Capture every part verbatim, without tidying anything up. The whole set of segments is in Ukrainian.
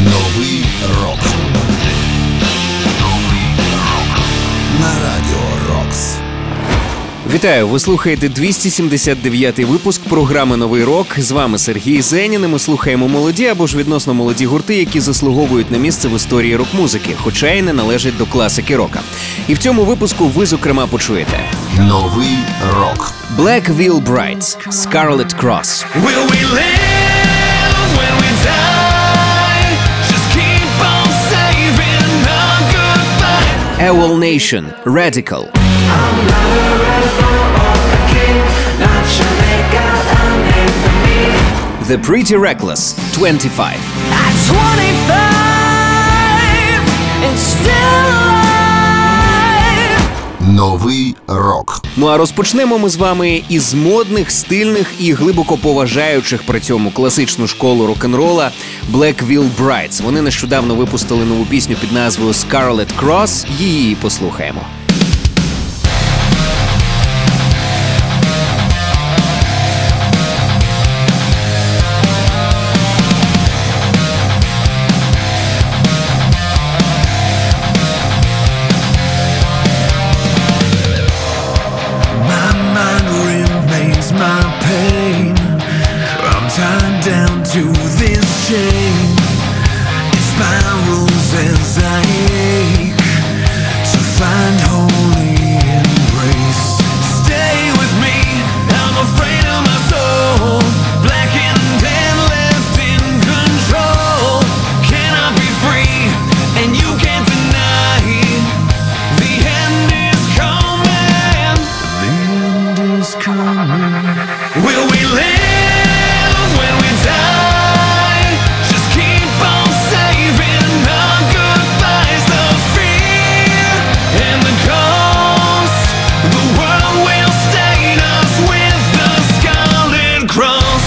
Новий рок. На радіо Рокс. Вітаю! Ви слухаєте двісті сімдесят дев'ятий випуск програми «Новий рок». З вами Сергій Зенін, і ми слухаємо молоді або ж відносно молоді гурти, які заслуговують на місце в історії рок-музики, хоча й не належать до класики рока. І в цьому випуску ви, зокрема, почуєте Новий рок. Black Veil Brides, Scarlet Cross. Will we live when we die? Just keep on saving our goodbye. Owl Nation, Radical. I'm not a rebel or a king, not sure they got a name for me. The Pretty Reckless, twenty-five. At twenty-five and still alive. Новий рок. Ну а розпочнемо ми з вами із модних, стильних і глибоко поважаючих при цьому класичну школу рок-н-рола Black Veil Brides. Вони нещодавно випустили нову пісню під назвою Scarlet Cross. Її послухаємо. My pain, I'm tied down to this chain. It spirals as I ache to find holy embrace. Stay with me, I'm afraid of my soul. Blackened and left in control. Can I be free? And you can't deny. The end is coming. The end is coming. Will we live when we die? Just keep on saving our goodbyes. The fear and the cost. The world will stain us with the Scarlet Cross.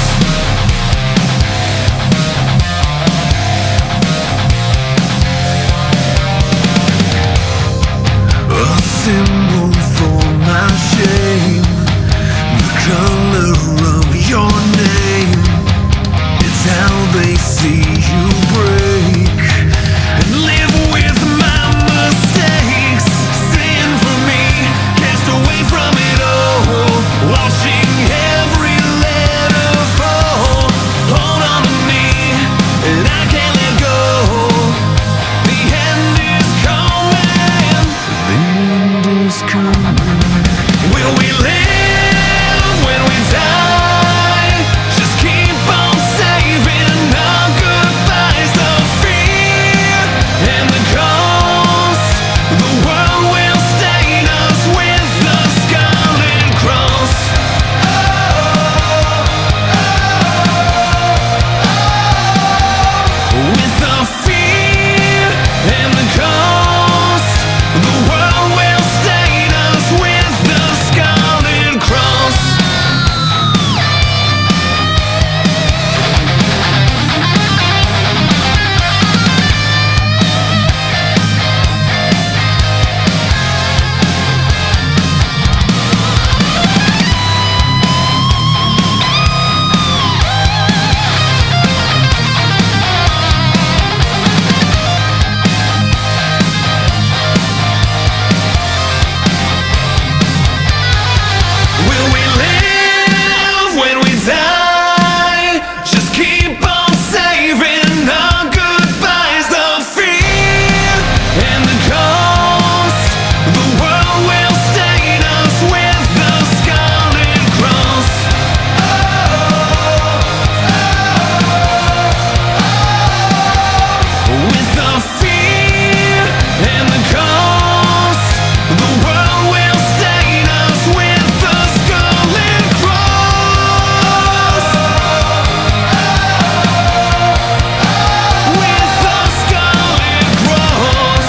A symbol for my shame. The color of your name. It's how they see you break and live with my mistakes. Sin for me, cast away from it all, watching every letter fall. Hold on to me, and I can't let go. The end is coming. The end is coming. Will we live when we die? Just keep on saving our goodbyes. The fear and the cost. The world will stain us with the Scarlet Cross. Oh, oh, oh. With the fear and the cost. The world will stain us with the Scarlet Cross. Will we live when we die? Just keep on saving our goodbyes. The fear and the cost. The world will stain us with the Scarlet Cross. Oh, oh, oh. With the fear and the cost. The world will stain us with the Scarlet Cross. With the Scarlet Cross.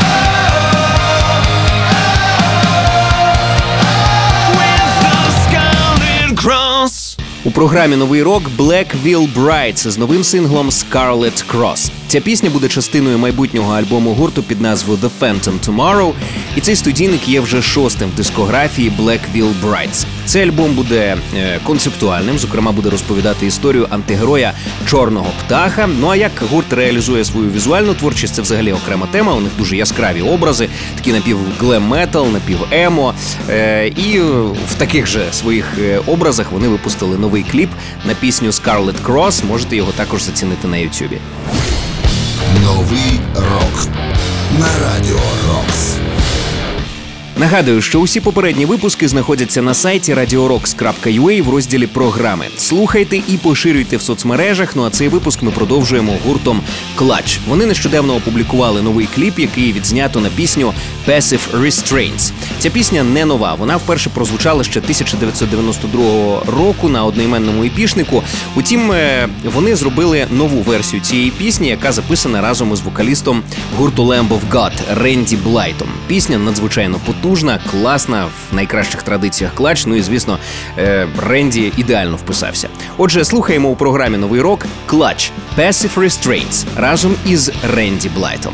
With the Scarlet Cross. У програмі «Новий рок» Black Veil Brides з новим синглом Scarlet Cross. Ця пісня буде частиною майбутнього альбому гурту під назвою The Phantom Tomorrow, і цей студійник є вже шостим в дискографії Black Veil Brides. Цей альбом буде е, концептуальним, зокрема буде розповідати історію антигероя Чорного Птаха. Ну а як гурт реалізує свою візуальну творчість, це взагалі окрема тема. У них дуже яскраві образи, такі напів-глем-метал, напів-емо. Е, і в таких же своїх образах вони випустили новий кліп на пісню Scarlet Cross. Можете його також зацінити на Ютубі. Новий рок на Радіо Рокс. Нагадую, що усі попередні випуски знаходяться на сайті радіо рокс крапка ю а в розділі «Програми». Слухайте і поширюйте в соцмережах. Ну а цей випуск ми продовжуємо гуртом Clutch. Вони нещодавно опублікували новий кліп, який відзнято на пісню Passive Restraints. Ця пісня не нова. Вона вперше прозвучала ще тисяча дев'ятсот дев'яносто другого року на одноіменному епішнику. Утім, вони зробили нову версію цієї пісні, яка записана разом із вокалістом гурту Lamb of God Ренді Блайтом. Пісня надзвичайно потужна, класна, в найкращих традиціях Clutch. Ну і, звісно, Ренді ідеально вписався. Отже, слухаємо у програмі «Новий рок» Clutch Passive Restraints разом із Ренді Блайтом.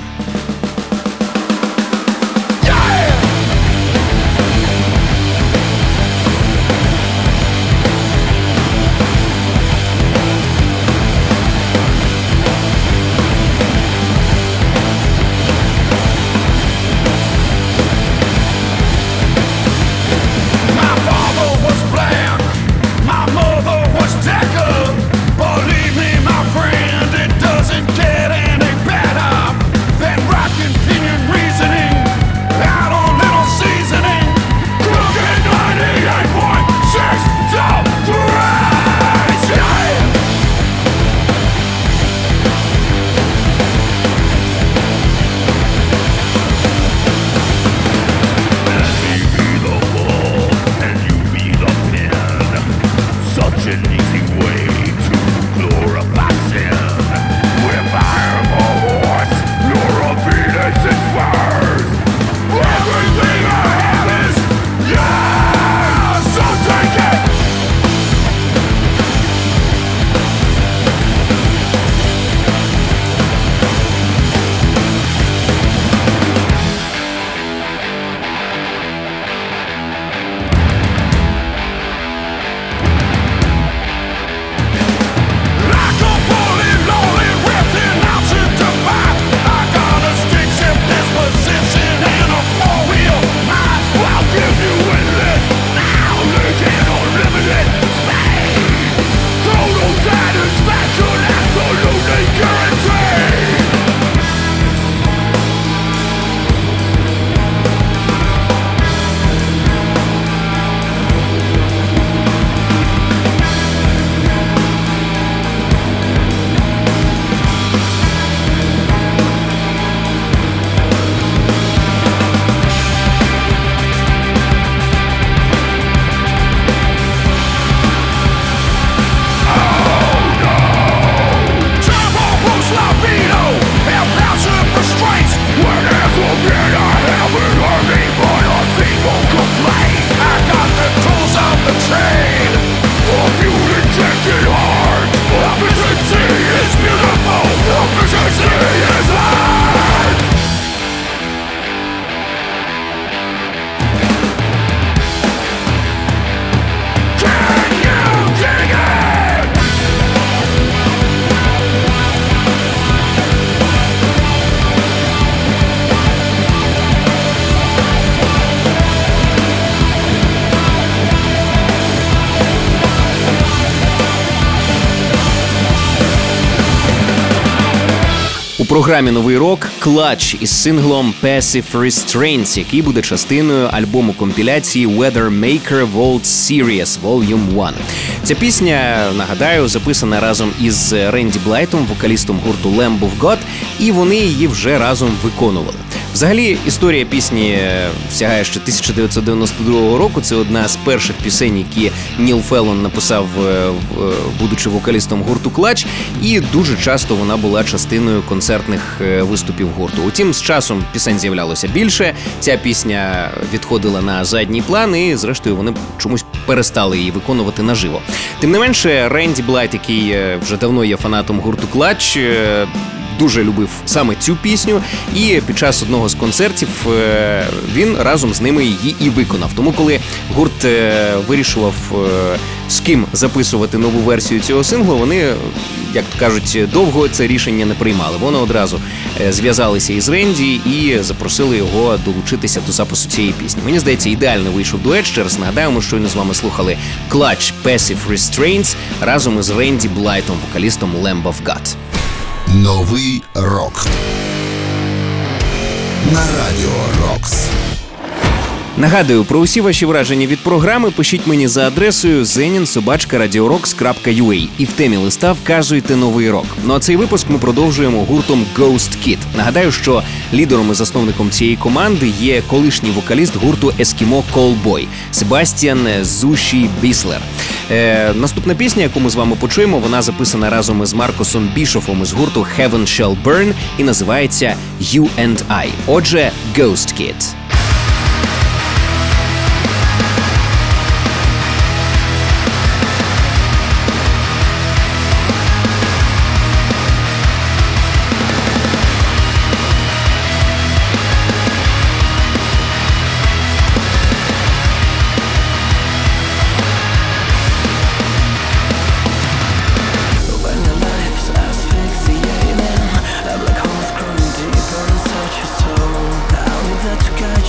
У програмі «Новий рок» Clutch із синглом Passive Restraints, який буде частиною альбому компіляції Weather Maker World Series Volume один. Ця пісня, нагадаю, записана разом із Ренді Блайтом, вокалістом гурту Lamb of God, і вони її вже разом виконували. Взагалі, історія пісні сягає ще тисяча дев'ятсот дев'яносто другого року. Це одна з перших пісень, які Ніл Феллон написав, будучи вокалістом гурту Clutch, і дуже часто вона була частиною концертних виступів гурту. Утім, з часом пісень з'являлося більше, ця пісня відходила на задній план, і зрештою вони чомусь перестали її виконувати наживо. Тим не менше, Ренді Блайт, який вже давно є фанатом гурту Clutch, дуже любив саме цю пісню, і під час одного з концертів е, він разом з ними її і виконав. Тому коли гурт е, вирішував, е, з ким записувати нову версію цього синглу, вони, як то кажуть, довго це рішення не приймали. Вони одразу е, зв'язалися із Ренді і запросили його долучитися до запису цієї пісні. Мені здається, ідеально вийшов дует. Ще раз нагадаю, ми щойно з вами слухали Clutch Passive Restraints разом із Ренді Блайтом, вокалістом Lamb of God. Новий рок на Радіо Рокс. Нагадую, про усі ваші враження від програми пишіть мені за адресою зенін собачка радіорокс крапка ю а і в темі листа вказуйте новий рок. Ну а цей випуск ми продовжуємо гуртом Ghost Kid. Нагадаю, що лідером і засновником цієї команди є колишній вокаліст гурту Eskimo Callboy Себастьян Зуші Біслер. Е, наступна пісня, яку ми з вами почуємо, вона записана разом із Маркусом Бішофом із гурту Heaven Shall Burn і називається You and I. Отже, Ghost Kid. When your life's asphyxiating, a black hole's growing deeper inside your soul. How did that guide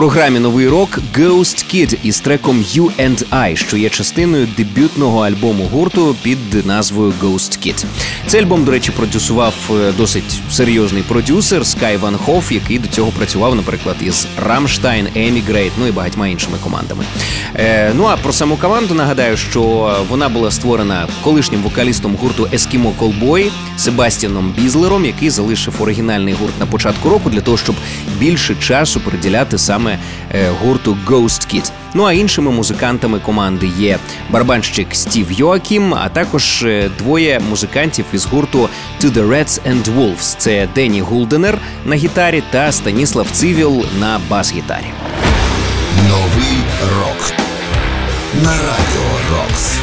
програмі «Новий рок» Ghost Kid із треком «You and I», що є частиною дебютного альбому гурту під назвою Ghost Kid. Цей альбом, до речі, продюсував досить серйозний продюсер Скай Ван Хоф, який до цього працював, наприклад, із Рамштайн, Емігрейт, ну і багатьма іншими командами. Е, ну а про саму команду нагадаю, що вона була створена колишнім вокалістом гурту Eskimo Callboy Себастьяном Бізлером, який залишив оригінальний гурт на початку року для того, щоб більше часу приділяти саме е, гурту Ghost Kid. Ну а іншими музикантами команди є барабанщик Стів Йоакім, а також е, двоє музикантів із гурту To the Reds and Wolves. Це Денні Гулденер на гітарі та Станіслав Цивіл на бас-гітарі. Новий рок на Радіо Рокс.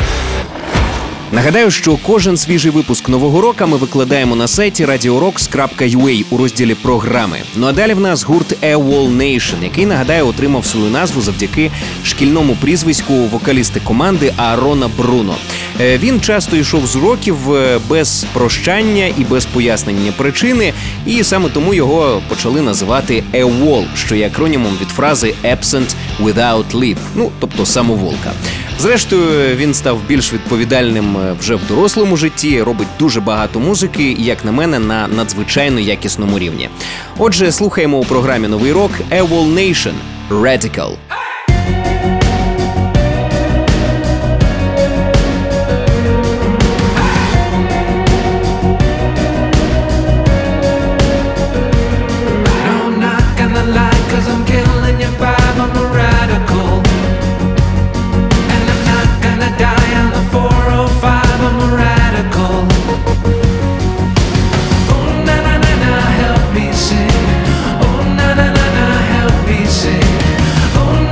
Нагадаю, що кожен свіжий випуск «Нового року» ми викладаємо на сайті радіо рокс крапка ю а у розділі «Програми». Ну а далі в нас гурт AWOL Nation, який, нагадаю, отримав свою назву завдяки шкільному прізвиську вокалісти команди Аарона Бруно. Він часто йшов з уроків без прощання і без пояснення причини, і саме тому його почали називати AWOL, що є акронімом від фрази «Absent without leave», ну, тобто самоволка. Зрештою, він став більш відповідальним вже в дорослому житті, робить дуже багато музики і, як на мене, на надзвичайно якісному рівні. Отже, слухаємо у програмі «Новий рок» AWOL Nation «Radical». Help me sing. Oh,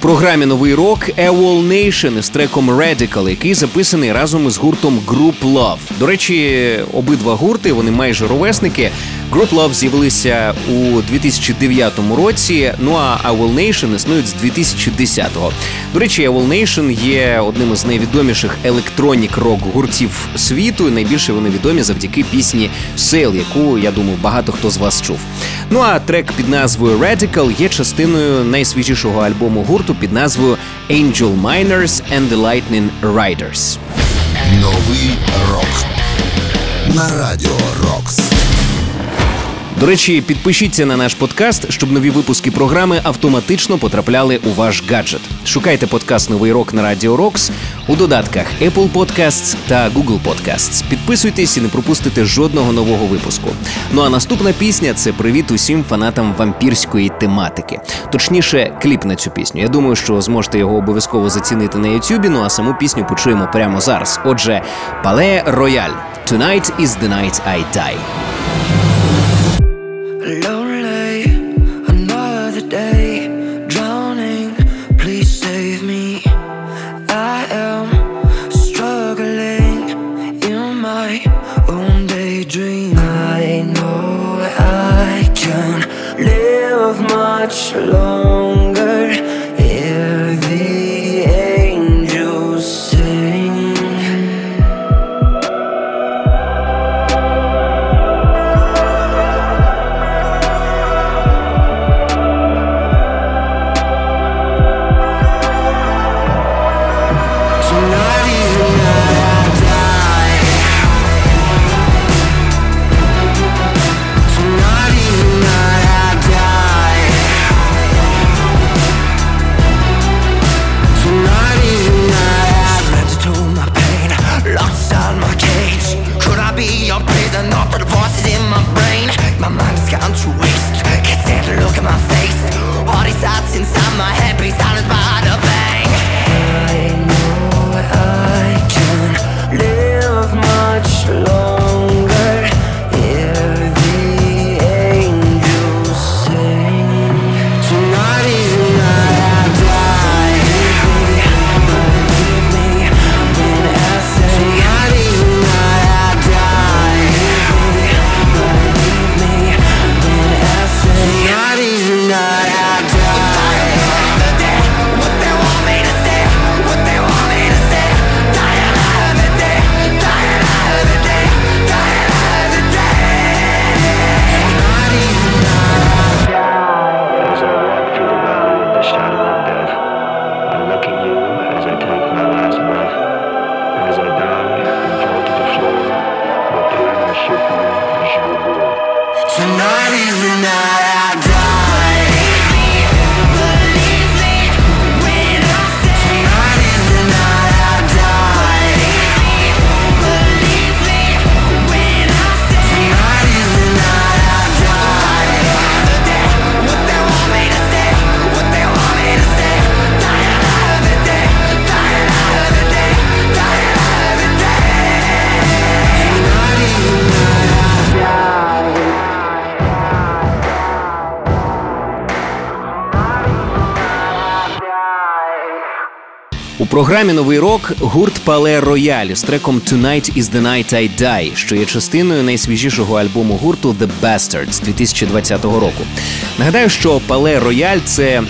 програмі «Новий рок» AWOL Nation з треком Radical, який записаний разом із гуртом Group Love. До речі, обидва гурти, вони майже ровесники. Group Love з'явилися у дві тисячі дев'ятому році, ну а AWOL Nation існують з дві тисячі десятого. До речі, AWOL Nation є одним із найвідоміших електронік-рок гуртів світу, і найбільше вони відомі завдяки пісні Sail, яку, я думаю, багато хто з вас чув. Ну а трек під назвою Radical є частиною найсвіжішого альбому гурту під назвою Angel Miners and the Lightning Riders. Новий рок на Радіо Рокс. До речі, підпишіться на наш подкаст, щоб нові випуски програми автоматично потрапляли у ваш гаджет. Шукайте подкаст «Новий рок» на Радіо Рокс у додатках Apple Podcasts та Google Podcasts. Підписуйтесь і не пропустите жодного нового випуску. Ну а наступна пісня – це привіт усім фанатам вампірської тематики. Точніше, кліп на цю пісню. Я думаю, що зможете його обов'язково зацінити на Ютубі, ну а саму пісню почуємо прямо зараз. Отже, Palais Royale. Tonight is the night I die. Lonely, another day, drowning, please save me. I am struggling in my own daydream. I know I can live much longer if the angels sing. У програмі «Новий рок» гурт Palais Royale з треком «Tonight is the night I die», що є частиною найсвіжішого альбому гурту «The Bastards» дві тисячі двадцятого року. Нагадаю, що Palais Royale – це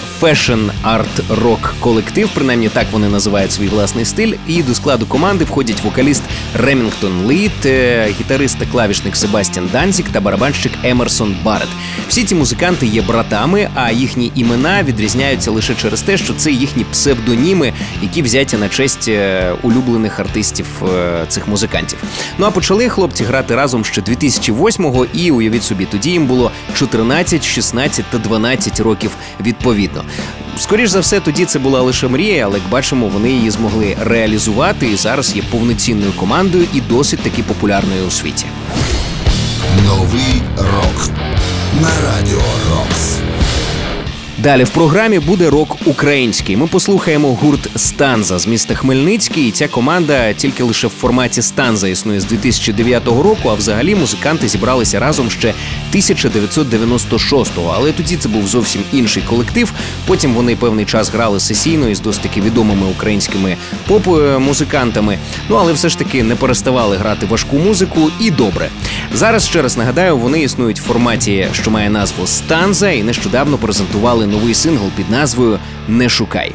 фешн-арт-рок колектив, принаймні так вони називають свій власний стиль, і до складу команди входять вокаліст Ремінгтон Лід, гітарист та клавішник Себастьян Данзік та барабанщик Емерсон Барретт. Всі ці музиканти є братами, а їхні імена відрізняються лише через те, що це їхні псевдоніми, які взяті на честь улюблених артистів цих музикантів. Ну а почали хлопці грати разом ще дві тисячі восьмого, і уявіть собі, тоді їм було чотирнадцять, шістнадцять та дванадцять років відповідно. Скоріш за все, тоді це була лише мрія, але, як бачимо, вони її змогли реалізувати і зараз є повноцінною командою і досить таки популярною у світі. Новий рок на Радіо Рокс. Далі в програмі буде рок український. Ми послухаємо гурт «Станза» з міста Хмельницький. І ця команда тільки лише в форматі «Станза» існує з дві тисячі дев'ятого року, а взагалі музиканти зібралися разом ще тисяча дев'ятсот дев'яносто шостого. Але тоді це був зовсім інший колектив. Потім вони певний час грали сесійно із досить таки відомими українськими поп-музикантами. Ну, але все ж таки не переставали грати важку музику, і добре. Зараз, ще раз нагадаю, вони існують в форматі, що має назву «Станза», і нещодавно презентували новий сингл під назвою «Не шукай».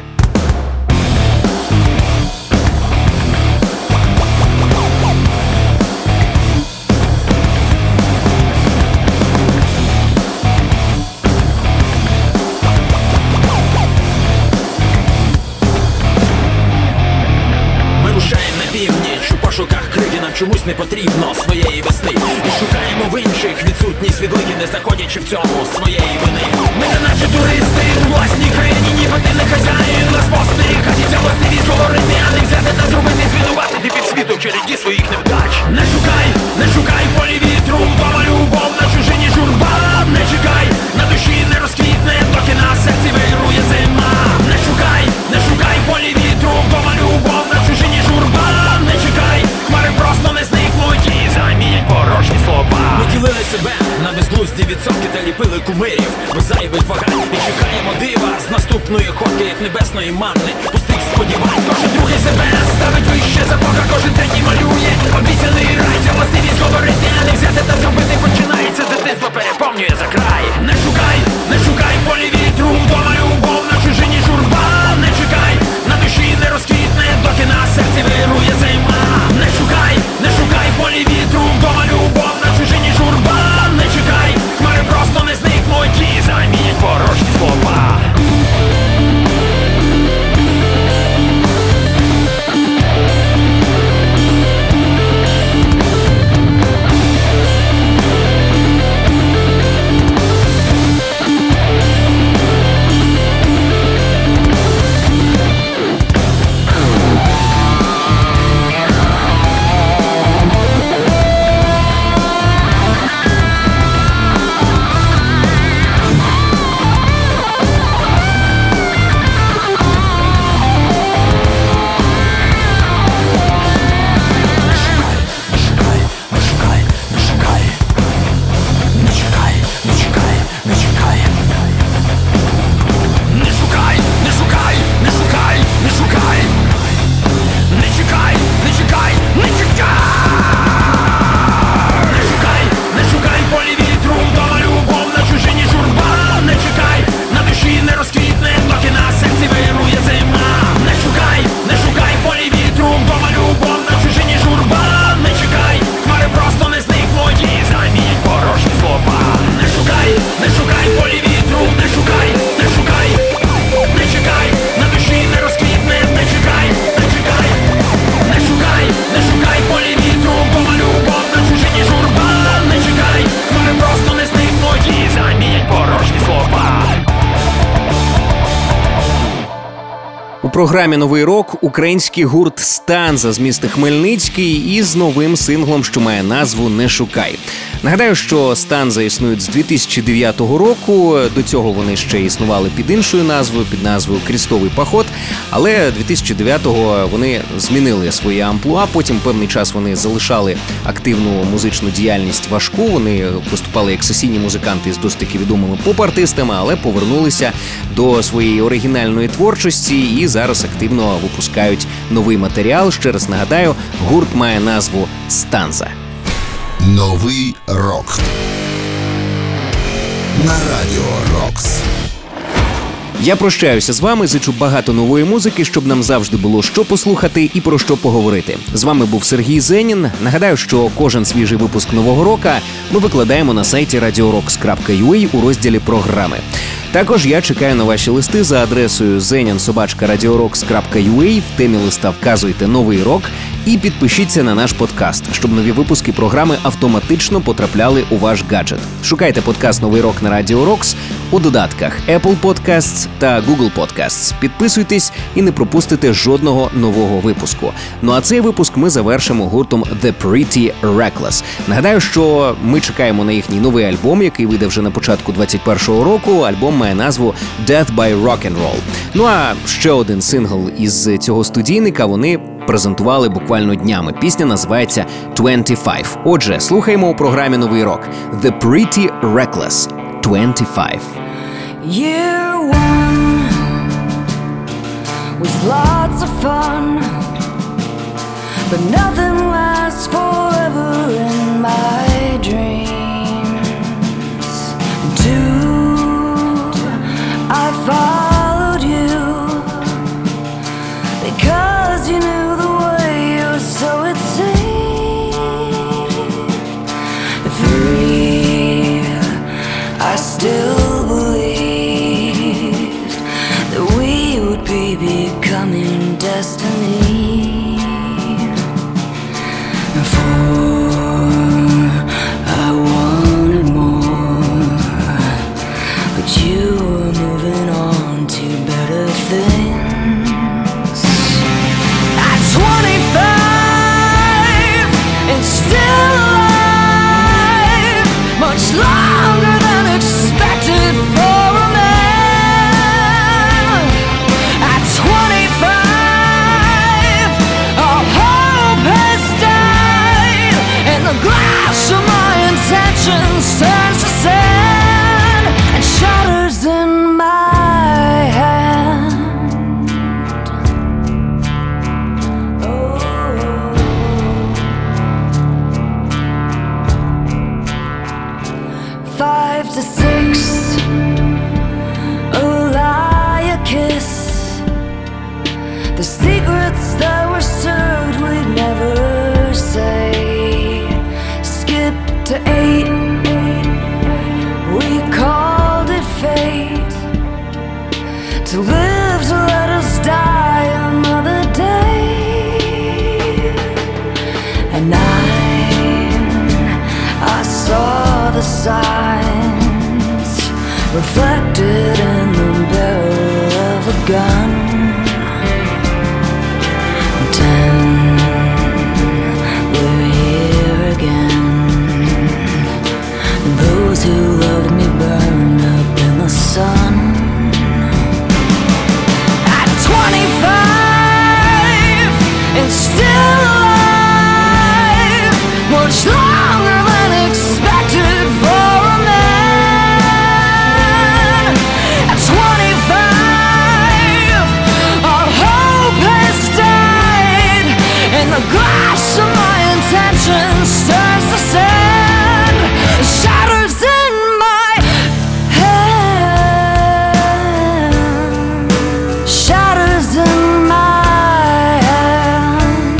Чомусь не потрібно своєї весни. І шукаємо в інших відсутність відлики, не знаходячи в цьому своєї вини. Ми не наче туристи у власній країні, ніби ти не хазяїн, нас постерігатися властивість говорити, а не взяти та зробити звинувати ти під світу в череді своїх невдач. Не шукай, не шукай в полі вітру, вдома любов, на чужині журба. Не чекай, на душі не розквітне, доки на серці вирує зима. Не шукай, не шукай в полі вітру, вдома любов, на чужині журба. Не чекай, хмари просто не зникнуть і замінять порожні слова. Ми ділили себе на безглузді відсотки та ліпили кумирів без зайвих вагань. І чекаємо дива з наступної ходки, як небесної манни, пустих сподівань. Кожен другий себе ставить вище за Бога, кожен третій малює обіцяний рай. Ця властивість говорити, а не взяти та зробити починається. Дитинство переповнює за край. Не шукай, не шукай в полі вітру, вдома любов, на чужині журба. Не чекай, на душі не розквітне, доки на серці вирує зима. Не шукай, не шукай в полі вітру, вдома любов, на чужині журба. Не чекай, хмари просто не зникнуть і замінять порожні слова. У програмі «Новий рок» український гурт «Станза» з міста Хмельницький із новим синглом, що має назву «Не шукай». Нагадаю, що «Станза» існують з дві тисячі дев'ятого року, до цього вони ще існували під іншою назвою, під назвою «Крестовий поход», але дві тисячі дев'ятого вони змінили своє амплуа, потім певний час вони залишали активну музичну діяльність важку, вони виступали як сесійні музиканти з досить таки відомими поп-артистами, але повернулися до своєї оригінальної творчості і зараз активно випускають новий матеріал. Ще раз нагадаю, гурт має назву «Станза». Новий рок на Радіо Рокс. Я прощаюся з вами, зичу багато нової музики, щоб нам завжди було що послухати і про що поговорити. З вами був Сергій Зенін. Нагадаю, що кожен свіжий випуск «Нового рока» ми викладаємо на сайті радіо рокс крапка ю а у розділі «Програми». Також я чекаю на ваші листи за адресою зенін собачка радіо рокс крапка ю а. В темі листа вказуйте «Новий рок» І підпишіться на наш подкаст, щоб нові випуски програми автоматично потрапляли у ваш гаджет. Шукайте подкаст «Новий рок» на Радіо Рокс у додатках Apple Podcasts та Google Podcasts. Підписуйтесь і не пропустите жодного нового випуску. Ну а цей випуск ми завершимо гуртом The Pretty Reckless. Нагадаю, що ми чекаємо на їхній новий альбом, який вийде вже на початку двадцять першого року. Альбом має назву Death by Rock'n'Roll. Ну а ще один сингл із цього студійника вони презентували буквально днями. Пісня називається двадцять п'ять. Отже, слухаємо у програмі «Новий рок» The Pretty Reckless двадцять п'ять. Year one was lots of fun, but nothing lasts forever in my dreams. Two, I followed you because you knew the way, or so it seemed. Three, I still believed that we would be becoming destiny. Four, I wanted more, but you were moving on to better things. At twenty-five and still alive, much longer than expected for a man. At twenty-five, all hope has died, and the glass of my intentions turns to sand and shatters in my hand. Oh. Five to six, a lie, a kiss, the secrets that were served we'd never say. Skip to eight, we called it fate, to live to let us die another day. At nine, I saw the signs reflected in the barrel of a gun. Ten, we're here again. Those who loved me burned up in the sun. At twenty-five and still alive, much longer than expected for a man. At twenty-five, our hope has died, and the glass of my intentions turns to sand, shatters in my hand, shatters in my hand.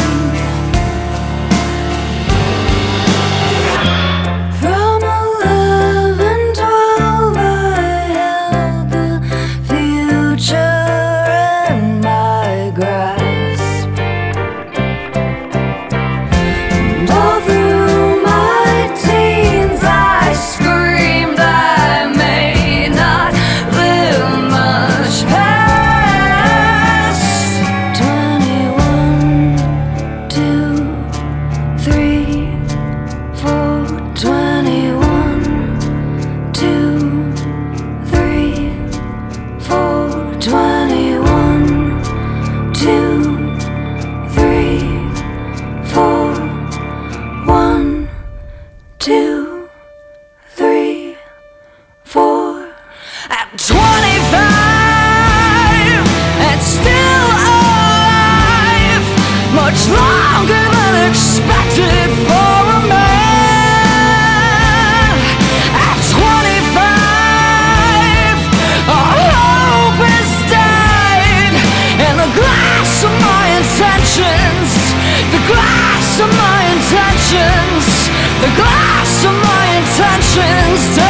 From eleven, twelve, I held the future in my grasp. And all through my teens, I screamed I may not live much past twenty-one, two, three, four. Twenty-one, two, three, four. Twenty-one, two, three, four. One, two, three, four. At twenty-five and still alive, much longer than expected for a man. At twenty-five, our hope has died, and the glass of my intentions, the glass of my intentions, the glass of my intentions.